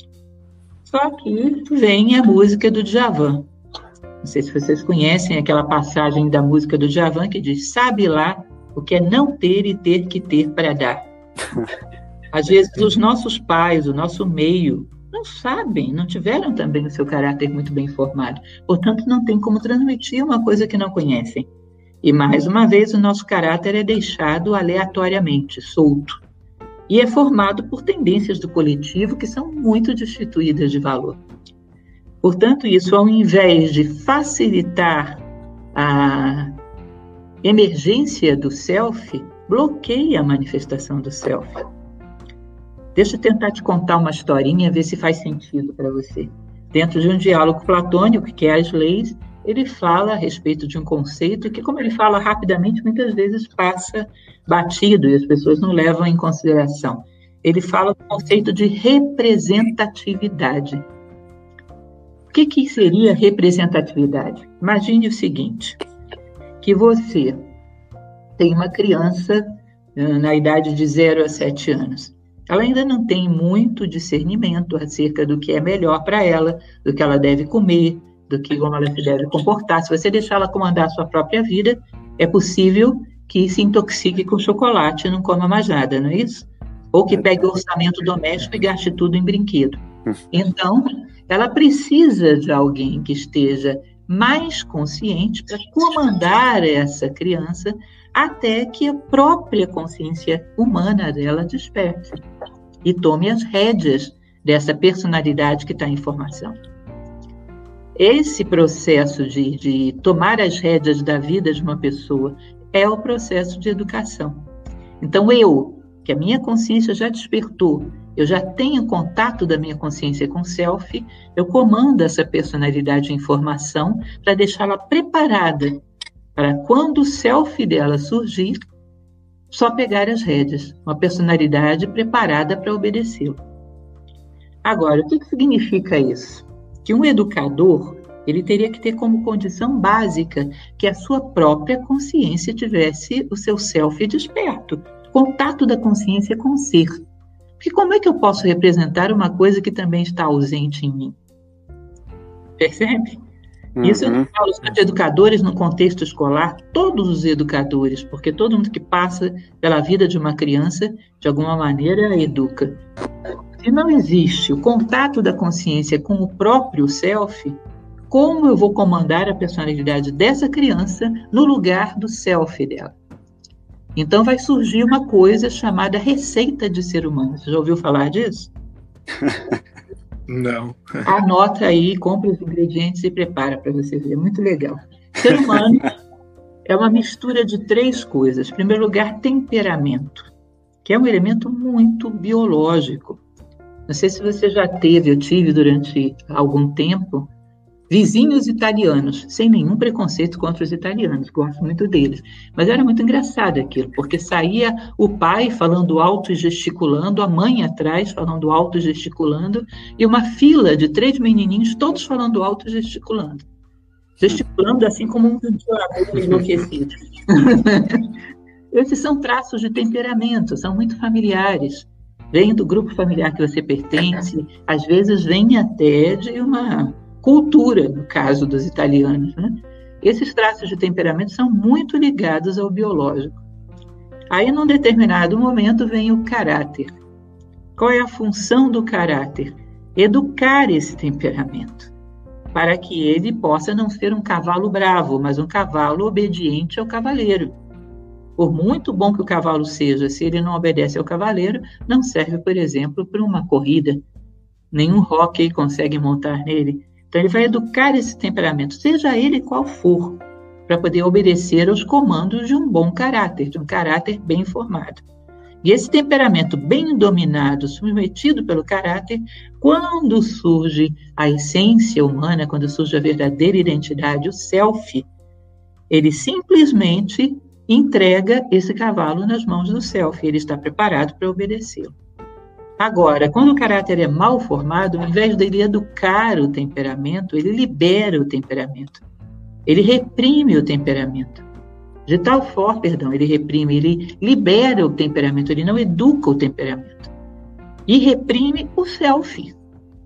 Speaker 2: Só que vem a música do Djavan. Não sei se vocês conhecem aquela passagem da música do Djavan que diz: sabe lá o que é não ter e ter que ter para dar. Às vezes os nossos pais, o nosso meio, não sabem, não tiveram também o seu caráter muito bem formado. Portanto, não tem como transmitir uma coisa que não conhecem. E, mais uma vez, o nosso caráter é deixado aleatoriamente, solto. E é formado por tendências do coletivo que são muito destituídas de valor. Portanto, isso, ao invés de facilitar a emergência do self, bloqueia a manifestação do self. Deixa eu tentar te contar uma historinha, ver se faz sentido para você. Dentro de um diálogo platônico, que é as leis, ele fala a respeito de um conceito que, como ele fala rapidamente, muitas vezes passa batido e as pessoas não levam em consideração. Ele fala do conceito de representatividade. O que, que seria representatividade? Imagine o seguinte, que você tem uma criança na idade de zero a sete anos. Ela ainda não tem muito discernimento acerca do que é melhor para ela, do que ela deve comer, do que como ela se deve comportar. Se você deixar ela comandar a sua própria vida, é possível que se intoxique com chocolate e não coma mais nada, não é isso? Ou que pegue o orçamento doméstico e gaste tudo em brinquedo. Então, ela precisa de alguém que esteja mais consciente para comandar essa criança até que a própria consciência humana dela desperte e tome as rédeas dessa personalidade que está em formação. Esse processo de, de tomar as rédeas da vida de uma pessoa é o processo de educação. Então, eu, que a minha consciência já despertou, eu já tenho contato da minha consciência com o self, eu comando essa personalidade em formação para deixá-la preparada para quando o self dela surgir, só pegar as rédeas, uma personalidade preparada para obedecê-lo. Agora, o que, que significa isso? Que um educador, ele teria que ter como condição básica que a sua própria consciência tivesse o seu self desperto, contato da consciência com o ser. Porque como é que eu posso representar uma coisa que também está ausente em mim? Percebe? Uhum. Isso eu não falo só de educadores no contexto escolar, todos os educadores, porque todo mundo que passa pela vida de uma criança, de alguma maneira, educa. Se não existe o contato da consciência com o próprio self, como eu vou comandar a personalidade dessa criança no lugar do self dela? Então vai surgir uma coisa chamada receita de ser humano. Você já ouviu falar disso?
Speaker 1: Não.
Speaker 2: Anota aí, compra os ingredientes e prepara para você ver. É muito legal. Ser humano é uma mistura de três coisas. Em primeiro lugar, temperamento, que é um elemento muito biológico. Não sei se você já teve, eu tive durante algum tempo, vizinhos italianos, sem nenhum preconceito contra os italianos, gosto muito deles. Mas era muito engraçado aquilo, porque saía o pai falando alto e gesticulando, a mãe atrás falando alto e gesticulando, e uma fila de três menininhos, todos falando alto e gesticulando. Gesticulando assim como um ventilador enlouquecido. Esses são traços de temperamento, são muito familiares. Vêm do grupo familiar que você pertence, às vezes vêm até de uma cultura, no caso dos italianos, né? Esses traços de temperamento são muito ligados ao biológico. Aí, num determinado momento, vem o caráter. Qual é a função do caráter? Educar esse temperamento, para que ele possa não ser um cavalo bravo, mas um cavalo obediente ao cavaleiro. Por muito bom que o cavalo seja, se ele não obedece ao cavaleiro, não serve, por exemplo, para uma corrida. Nenhum hóquei consegue montar nele. Então, ele vai educar esse temperamento, seja ele qual for, para poder obedecer aos comandos de um bom caráter, de um caráter bem formado. E esse temperamento bem dominado, submetido pelo caráter, quando surge a essência humana, quando surge a verdadeira identidade, o self, ele simplesmente entrega esse cavalo nas mãos do self, ele está preparado para obedecê-lo. Agora, quando o caráter é mal formado, ao invés dele educar o temperamento, ele libera o temperamento. Ele reprime o temperamento. De tal forma, perdão, ele reprime, ele libera o temperamento, ele não educa o temperamento. E reprime o self.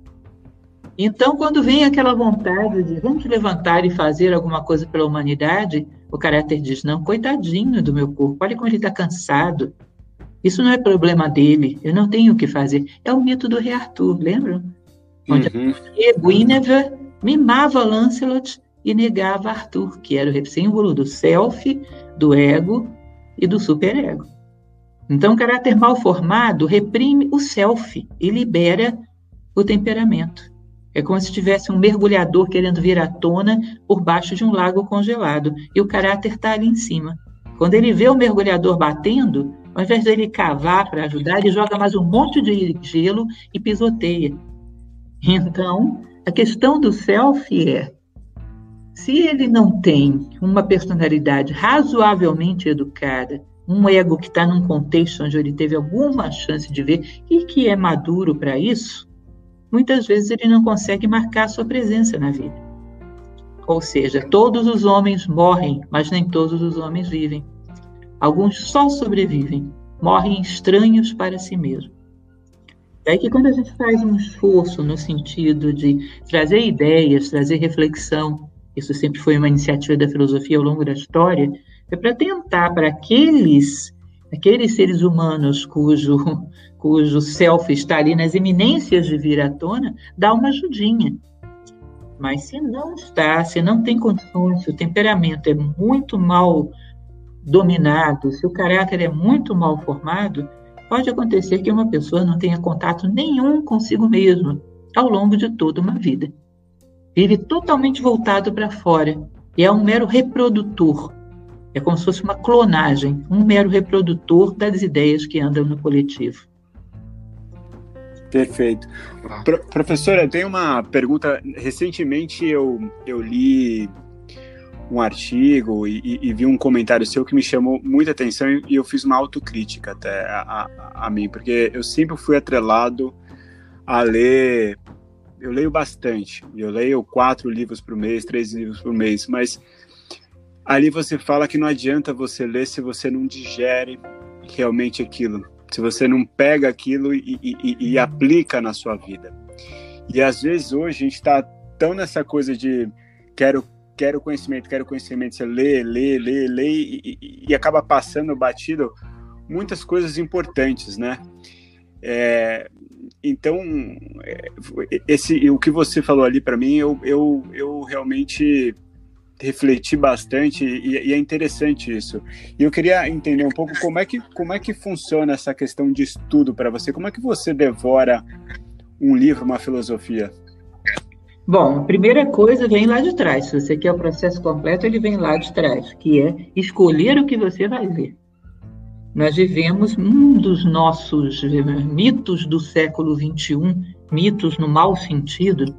Speaker 2: Então, quando vem aquela vontade de vamos levantar e fazer alguma coisa pela humanidade, o caráter diz, não, coitadinho do meu corpo, olha como ele está cansado. Isso não é problema dele, eu não tenho o que fazer. É o mito do rei Arthur, lembram? Onde uhum. a Guinevere mimava Lancelot e negava Arthur, que era o símbolo do self, do ego e do superego. Então, o caráter mal formado reprime o self e libera o temperamento. É como se tivesse um mergulhador querendo vir à tona por baixo de um lago congelado, e o caráter está ali em cima. Quando ele vê o mergulhador batendo, ao invés dele cavar para ajudar, ele joga mais um monte de gelo e pisoteia. Então, a questão do self é, se ele não tem uma personalidade razoavelmente educada, um ego que está num contexto onde ele teve alguma chance de ver e que é maduro para isso, muitas vezes ele não consegue marcar sua presença na vida. Ou seja, todos os homens morrem, mas nem todos os homens vivem. Alguns só sobrevivem, morrem estranhos para si mesmos. Daí que quando a gente faz um esforço no sentido de trazer ideias, trazer reflexão, isso sempre foi uma iniciativa da filosofia ao longo da história, é para tentar para aqueles, aqueles seres humanos cujo, cujo self está ali nas eminências de vir à tona, dar uma ajudinha. Mas se não está, se não tem condições, se o temperamento é muito mal dominado, se o caráter é muito mal formado, pode acontecer que uma pessoa não tenha contato nenhum consigo mesma ao longo de toda uma vida. Vive totalmente voltado para fora e é um mero reprodutor. É como se fosse uma clonagem, um mero reprodutor das ideias que andam no coletivo.
Speaker 3: Perfeito. Pro, professora, eu tenho uma pergunta. Recentemente eu, eu li um artigo e, e, e vi um comentário seu que me chamou muita atenção e eu fiz uma autocrítica até a, a, a mim, porque eu sempre fui atrelado a ler. Eu leio bastante. Eu leio quatro livros por mês, três livros por mês, mas ali você fala que não adianta você ler se você não digere realmente aquilo. Se você não pega aquilo e, e, e aplica na sua vida. E às vezes hoje a gente está tão nessa coisa de quero, quero conhecimento, quero conhecimento, você lê, lê, lê, lê e, e, e acaba passando batido muitas coisas importantes, né? É, então, esse, o que você falou ali para mim, eu, eu, eu realmente refleti bastante e, e é interessante isso. E eu queria entender um pouco como é que, como é que funciona essa questão de estudo para você. Como é que você devora um livro, uma filosofia?
Speaker 2: Bom, a primeira coisa vem lá de trás. Se você quer o processo completo, ele vem lá de trás, que é escolher o que você vai ler. Nós vivemos um dos nossos mitos do século vinte e um, mitos no mau sentido,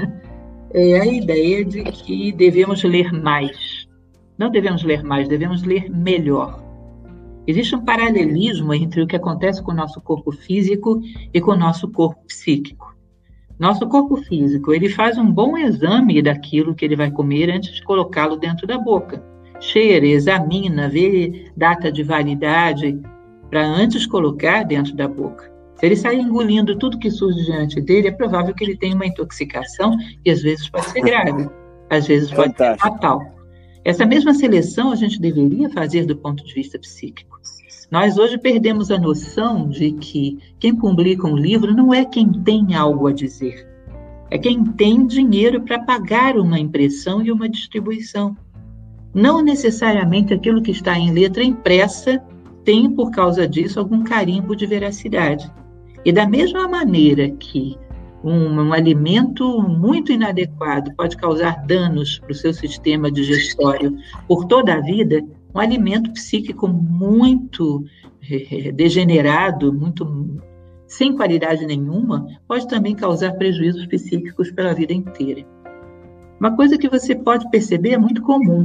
Speaker 2: é a ideia de que devemos ler mais. Não devemos ler mais, devemos ler melhor. Existe um paralelismo entre o que acontece com o nosso corpo físico e com o nosso corpo psíquico. Nosso corpo físico, ele faz um bom exame daquilo que ele vai comer antes de colocá-lo dentro da boca. Cheira, examina, vê data de validade para antes colocar dentro da boca. Se ele sair engolindo tudo que surge diante dele, é provável que ele tenha uma intoxicação e às vezes pode ser grave, às vezes pode Fantástico. ser fatal. Essa mesma seleção a gente deveria fazer do ponto de vista psíquico. Nós hoje perdemos a noção de que quem publica um livro não é quem tem algo a dizer, é quem tem dinheiro para pagar uma impressão e uma distribuição. Não necessariamente aquilo que está em letra impressa tem, por causa disso, algum carimbo de veracidade. E da mesma maneira que um, um alimento muito inadequado pode causar danos para o seu sistema digestório por toda a vida, um alimento psíquico muito eh, degenerado, muito sem qualidade nenhuma, pode também causar prejuízos psíquicos pela vida inteira. Uma coisa que você pode perceber é muito comum.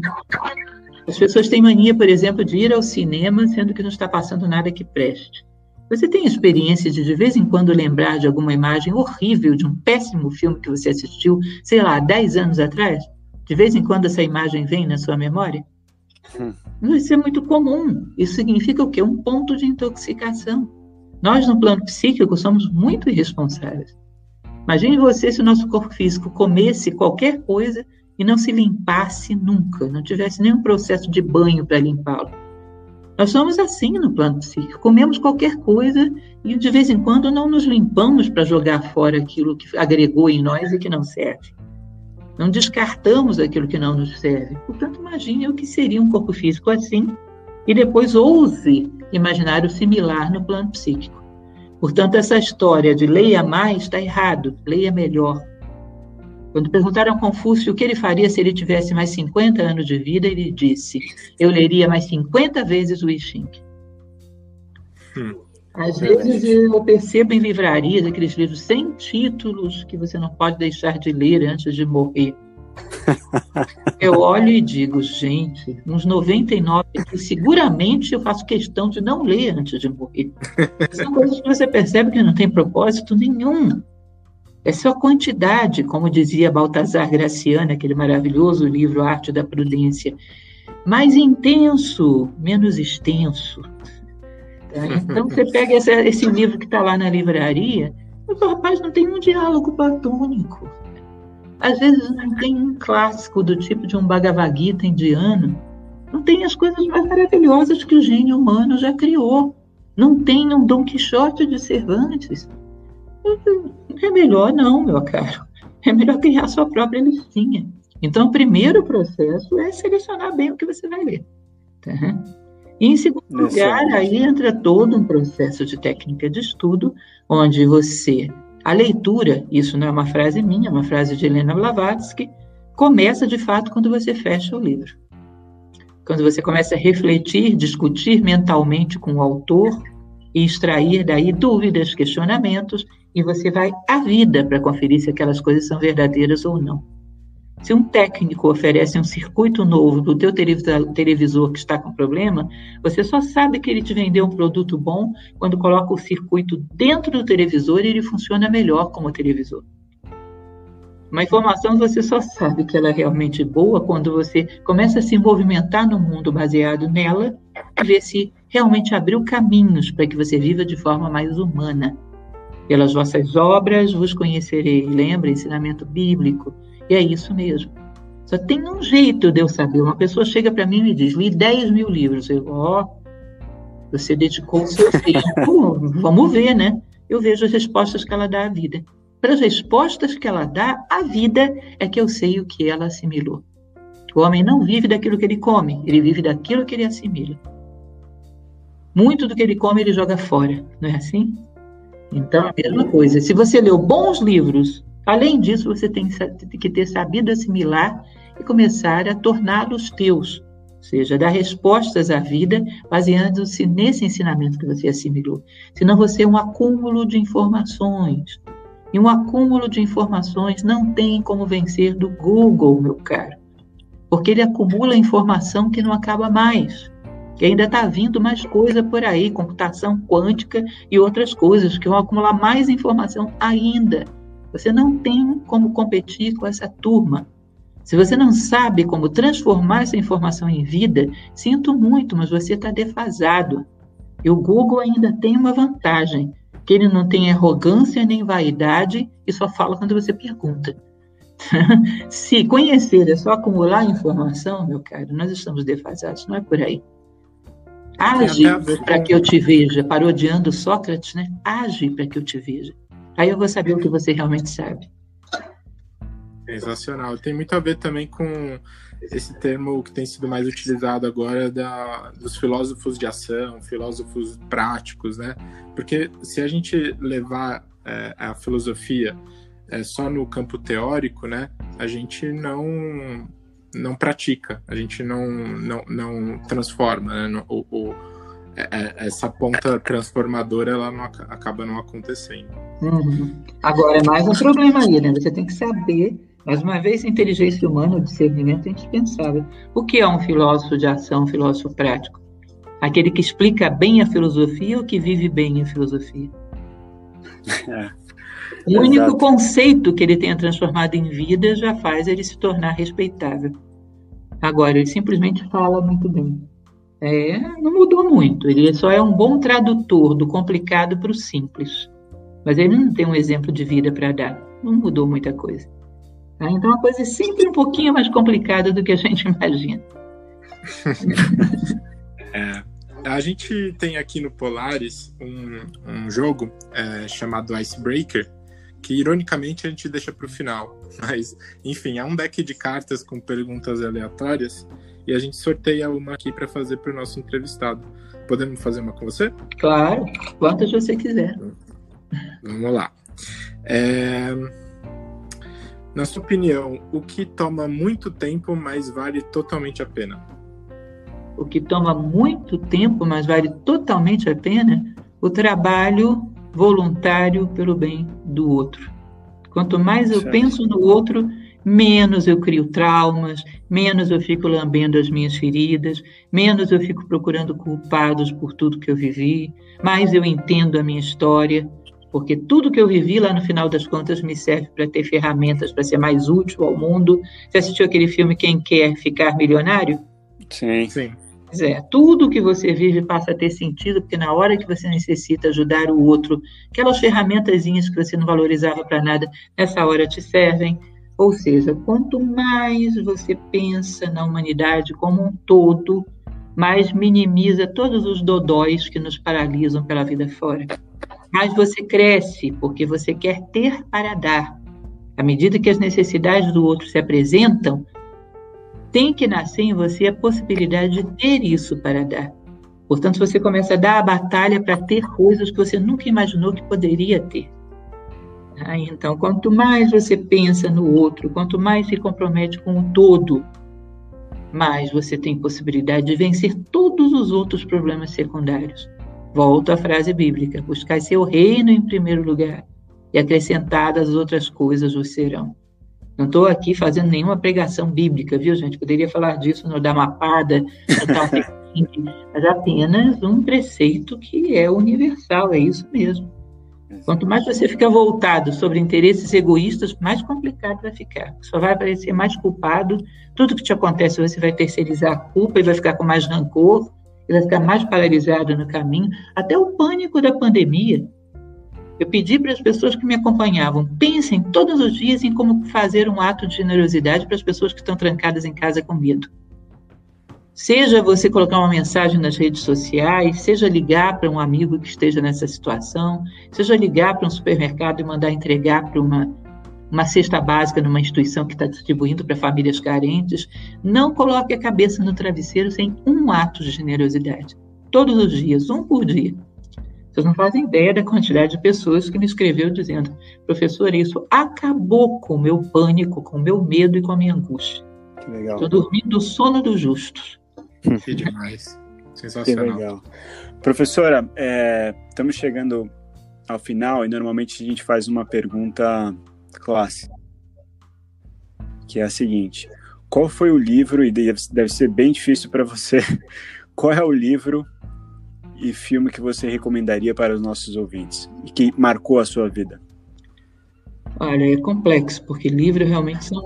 Speaker 2: As pessoas têm mania, por exemplo, de ir ao cinema, sendo que não está passando nada que preste. Você tem experiência de, de vez em quando, lembrar de alguma imagem horrível de um péssimo filme que você assistiu, sei lá, dez anos atrás? De vez em quando essa imagem vem na sua memória? Hum. Isso é muito comum. Isso significa o quê? Um ponto de intoxicação. Nós, no plano psíquico, somos muito irresponsáveis. Imagine você se o nosso corpo físico comesse qualquer coisa e não se limpasse nunca, não tivesse nenhum processo de banho para limpá-lo. Nós somos assim no plano psíquico, comemos qualquer coisa e de vez em quando não nos limpamos para jogar fora aquilo que agregou em nós e que não serve. Não descartamos aquilo que não nos serve. Portanto, imagine o que seria um corpo físico assim e depois ouse imaginar o similar no plano psíquico. Portanto, essa história de leia mais está errado, leia melhor. Quando perguntaram a Confúcio o que ele faria se ele tivesse mais cinquenta anos de vida, ele disse, eu leria mais cinquenta vezes o I Ching. Hum, Às é vezes eu percebo em livrarias aqueles livros sem títulos que você não pode deixar de ler antes de morrer. Eu olho e digo, gente, uns noventa e nove que seguramente eu faço questão de não ler antes de morrer. São coisas que você percebe que não tem propósito nenhum. É só quantidade, como dizia Baltazar Graciano, aquele maravilhoso livro Arte da Prudência. Mais intenso, menos extenso. Tá? Então, você pega esse, esse livro que está lá na livraria, o rapaz não tem um diálogo platônico. Às vezes não tem um clássico do tipo de um Bhagavad Gita indiano. Não tem as coisas mais maravilhosas que o gênio humano já criou. Não tem um Dom Quixote de Cervantes. É melhor não, meu caro. É melhor criar sua própria listinha. Então, o primeiro processo é selecionar bem o que você vai ler. Tá? E, em segundo lugar, aí entra todo um processo de técnica de estudo, onde você, a leitura, isso não é uma frase minha, é uma frase de Helena Blavatsky, começa, de fato, quando você fecha o livro. quando você começa a refletir, discutir mentalmente com o autor e extrair daí dúvidas, questionamentos, e você vai à vida para conferir se aquelas coisas são verdadeiras ou não. Se um técnico oferece um circuito novo do teu televisor que está com problema, você só sabe que ele te vendeu um produto bom quando coloca o circuito dentro do televisor e ele funciona melhor como televisor. Uma informação você só sabe que ela é realmente boa quando você começa a se movimentar no mundo baseado nela e ver se realmente abriu caminhos para que você viva de forma mais humana. Pelas vossas obras vos conhecerei. Lembra, ensinamento bíblico. E é isso mesmo. Só tem um jeito de eu saber. Uma pessoa chega para mim e me diz, li dez mil livros. Eu, ó, oh, você dedicou o seu tempo, vamos ver, né? Eu vejo as respostas que ela dá à vida. Para as respostas que ela dá à vida é que eu sei o que ela assimilou. O homem não vive daquilo que ele come, ele vive daquilo que ele assimila. Muito do que ele come ele joga fora, não é assim? Então, a mesma coisa. Se você leu bons livros, além disso, você tem que ter sabido assimilar e começar a torná-los teus. Ou seja, dar respostas à vida baseando-se nesse ensinamento que você assimilou. Senão você é um acúmulo de informações. E um acúmulo de informações não tem como vencer do Google, meu caro. Porque ele acumula informação que não acaba mais. Que ainda está vindo mais coisa por aí, computação quântica e outras coisas que vão acumular mais informação ainda. Você não tem como competir com essa turma. Se você não sabe como transformar essa informação em vida, sinto muito, mas você está defasado. E o Google ainda tem uma vantagem, que ele não tem arrogância nem vaidade e só fala quando você pergunta. Se conhecer é só acumular informação, meu caro, nós estamos defasados, não é por aí. Age para que eu te veja, parodiando Sócrates, né? Age para que eu te veja. Aí eu vou saber o que você realmente sabe.
Speaker 1: Sensacional. Tem muito a ver também com esse termo que tem sido mais utilizado agora da, dos filósofos de ação, filósofos práticos, né? Porque se a gente levar é, a filosofia é, só no campo teórico, né? A gente não... não pratica, a gente não, não, não transforma, né? o, o, essa ponta transformadora ela não, acaba não acontecendo.
Speaker 2: Uhum. Agora, mais um problema aí, né? Você tem que saber, mais uma vez, a inteligência humana, o discernimento é indispensável. O que é um filósofo de ação, um filósofo prático? Aquele que explica bem a filosofia ou que vive bem a filosofia? É. O único Exato. Conceito que ele tenha transformado em vida já faz ele se tornar respeitável. Agora, ele simplesmente fala muito bem. É, não mudou muito. Ele só é um bom tradutor do complicado para o simples. Mas ele não tem um exemplo de vida para dar. Não mudou muita coisa. Tá? Então, a coisa é sempre um pouquinho mais complicada do que a gente imagina.
Speaker 1: É, a gente tem aqui no Polaris um, um jogo é, chamado Icebreaker, que ironicamente a gente deixa para o final. Mas, enfim, é um deck de cartas com perguntas aleatórias e a gente sorteia uma aqui para fazer para o nosso entrevistado. Podemos fazer uma com você?
Speaker 2: Claro, quantas você quiser.
Speaker 1: Vamos lá. É... Na sua opinião, o que toma muito tempo, mas vale totalmente a pena?
Speaker 2: O que toma muito tempo, mas vale totalmente a pena? O trabalho voluntário pelo bem do outro. Quanto mais eu certo. penso no outro, menos eu crio traumas, menos eu fico lambendo as minhas feridas, menos eu fico procurando culpados por tudo que eu vivi, mais eu entendo a minha história, porque tudo que eu vivi lá no final das contas me serve para ter ferramentas para ser mais útil ao mundo. Você assistiu aquele filme Quem Quer Ficar Milionário?
Speaker 1: Sim, sim.
Speaker 2: Pois é, tudo que você vive passa a ter sentido, porque na hora que você necessita ajudar o outro, aquelas ferramentazinhas que você não valorizava para nada, nessa hora te servem. Ou seja, quanto mais você pensa na humanidade como um todo, mais minimiza todos os dodóis que nos paralisam pela vida fora. Mais você cresce, porque você quer ter para dar. À medida que as necessidades do outro se apresentam, tem que nascer em você a possibilidade de ter isso para dar. Portanto, você começa a dar a batalha para ter coisas que você nunca imaginou que poderia ter. Ah, então, quanto mais você pensa no outro, quanto mais se compromete com o todo, mais você tem possibilidade de vencer todos os outros problemas secundários. Volto à frase bíblica: buscai seu reino em primeiro lugar, e acrescentadas as outras coisas vos serão. Não estou aqui fazendo nenhuma pregação bíblica, viu, gente? Poderia falar disso no Dhammapada, no tal, mas apenas um preceito que é universal, é isso mesmo. Quanto mais você fica voltado sobre interesses egoístas, mais complicado vai ficar. Só vai parecer mais culpado. Tudo que te acontece, você vai terceirizar a culpa e vai ficar com mais rancor, e vai ficar mais paralisado no caminho. Até o pânico da pandemia. Eu pedi para as pessoas que me acompanhavam, pensem todos os dias em como fazer um ato de generosidade para as pessoas que estão trancadas em casa com medo. Seja você colocar uma mensagem nas redes sociais, seja ligar para um amigo que esteja nessa situação, seja ligar para um supermercado e mandar entregar para uma, uma cesta básica numa instituição que está distribuindo para famílias carentes. Não coloque a cabeça no travesseiro sem um ato de generosidade. Todos os dias, um por dia. Vocês não fazem ideia da quantidade de pessoas que me escreveu dizendo: professor, isso acabou com o meu pânico, com o meu medo e com a minha angústia.
Speaker 4: Que legal.
Speaker 2: Estou dormindo o sono dos justos.
Speaker 1: Que demais. Sensacional.
Speaker 4: Que legal. Professora, é, estamos chegando ao final e normalmente a gente faz uma pergunta clássica, que é a seguinte: qual foi o livro, e deve, deve ser bem difícil para você, qual é o livro e filme que você recomendaria para os nossos ouvintes e que marcou a sua vida?
Speaker 2: Olha, é complexo, porque livros realmente são...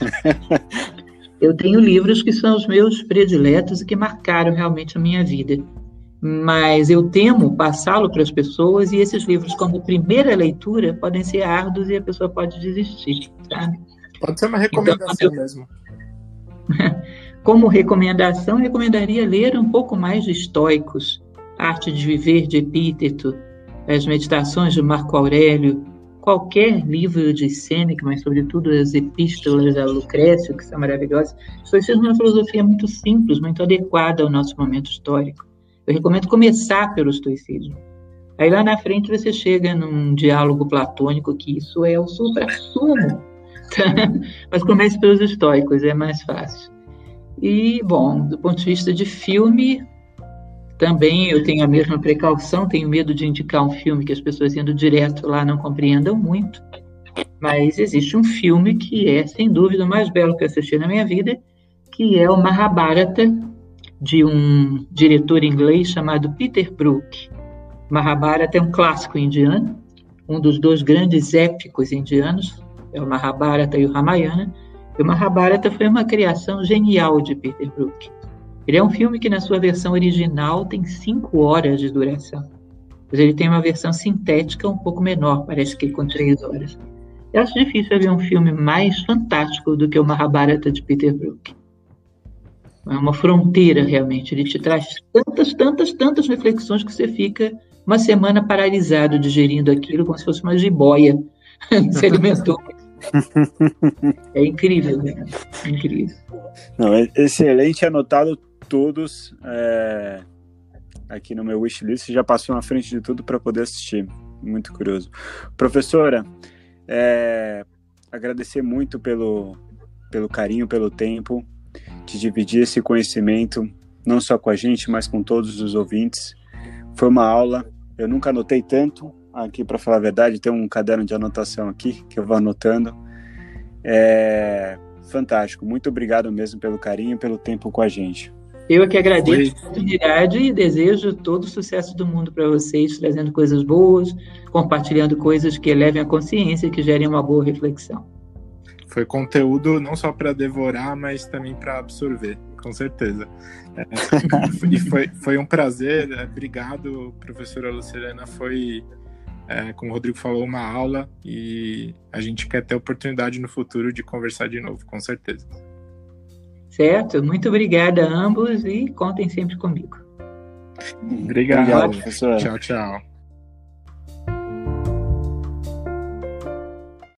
Speaker 2: Eu tenho livros que são os meus prediletos e que marcaram realmente a minha vida. Mas eu temo passá-lo para as pessoas, e esses livros, como primeira leitura, podem ser árduos e a pessoa pode desistir, sabe?
Speaker 1: Pode ser uma recomendação então, eu... mesmo.
Speaker 2: Como recomendação, eu recomendaria ler um pouco mais de Estoicos, Arte de Viver, de Epíteto, as Meditações de Marco Aurélio, qualquer livro de Sêneca, mas sobretudo as Epístolas a Lucrécio, que são maravilhosas. O estoicismo é uma filosofia muito simples, muito adequada ao nosso momento histórico. Eu recomendo começar pelo estoicismo. Aí lá na frente você chega num diálogo platônico, que isso é o supra-sumo. Mas comece pelos estoicos, é mais fácil. E, bom, do ponto de vista de filme, também eu tenho a mesma precaução, tenho medo de indicar um filme que as pessoas indo direto lá não compreendam muito, mas existe um filme que é, sem dúvida, o mais belo que eu assisti na minha vida, que é o Mahabharata, de um diretor inglês chamado Peter Brook. Mahabharata é um clássico indiano, um dos dois grandes épicos indianos, é o Mahabharata e o Ramayana, e o Mahabharata foi uma criação genial de Peter Brook. Ele é um filme que, na sua versão original, tem cinco horas de duração. Mas ele tem uma versão sintética um pouco menor, parece que com três horas. Eu acho difícil haver um filme mais fantástico do que o Mahabharata de Peter Brook. É uma fronteira, realmente. Ele te traz tantas, tantas, tantas reflexões que você fica uma semana paralisado digerindo aquilo como se fosse uma jiboia que se alimentou. É incrível, né? É incrível.
Speaker 4: Não, é excelente, anotado todos é, aqui no meu wishlist. Já passou na frente de tudo para poder assistir. Muito curioso. Professora, é, agradecer muito pelo, pelo carinho, pelo tempo de dividir esse conhecimento, não só com a gente, mas com todos os ouvintes. Foi uma aula. Eu nunca anotei tanto aqui, para falar a verdade. Tem um caderno de anotação aqui que eu vou anotando. É fantástico. Muito obrigado mesmo pelo carinho e pelo tempo com a gente.
Speaker 2: Eu é que agradeço a oportunidade e desejo todo o sucesso do mundo para vocês, trazendo coisas boas, compartilhando coisas que elevem a consciência e que gerem uma boa reflexão.
Speaker 1: Foi conteúdo não só para devorar, mas também para absorver, com certeza. É, e foi, foi um prazer. É, obrigado, professora Lucielena. Foi, é, como o Rodrigo falou, uma aula, e a gente quer ter oportunidade no futuro de conversar de novo, com certeza.
Speaker 2: Certo, muito obrigada a ambos e contem sempre comigo.
Speaker 1: Obrigado,
Speaker 4: Obrigado, professor.
Speaker 1: Tchau, tchau.